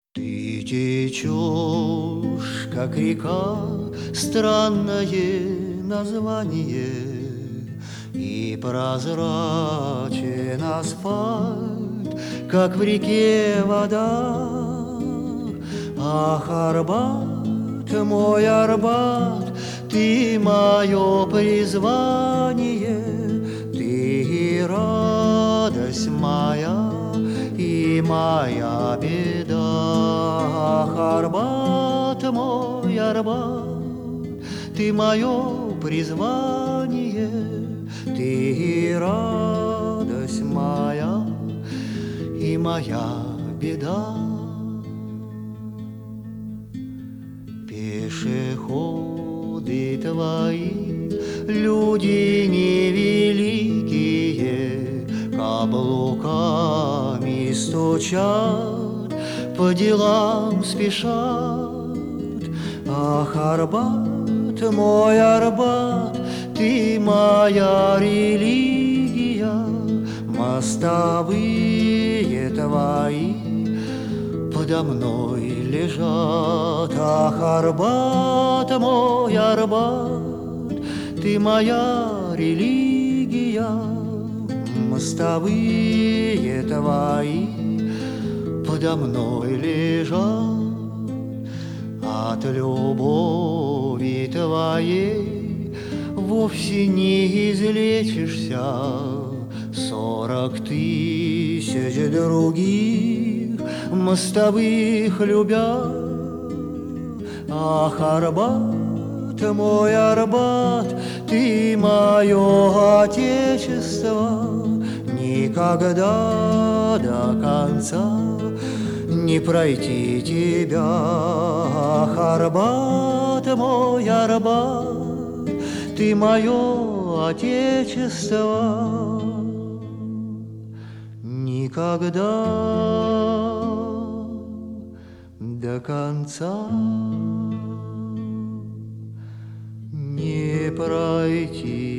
Ты течешь, как река, странное название, И прозрачен асфальт, как в реке вода. Ах, Арбат, мой Арбат, ты мое призвание, ты и радость моя, и моя беда. Ах, Арбат, мой Арбат, ты мое призвание, ты и радость моя, и моя беда. Пешеходы твои, люди невеликие, каблуками стучат, по делам спешат. Ах, Арбат, мой Арбат, ты моя религия, мостовые твои подо мной лежат. Ах, Арбат, мой Арбат, ты моя религия, мостовые твои подо мной лежат. От любови твоей вовсе не излечишься, 40 000 других мостовых любя. Ах, Арбат, мой Арбат, ты мое отечество, никогда до конца не пройти тебя. Ах, Арбат, мой Арбат, ты мое отечество, никогда до конца не пройти.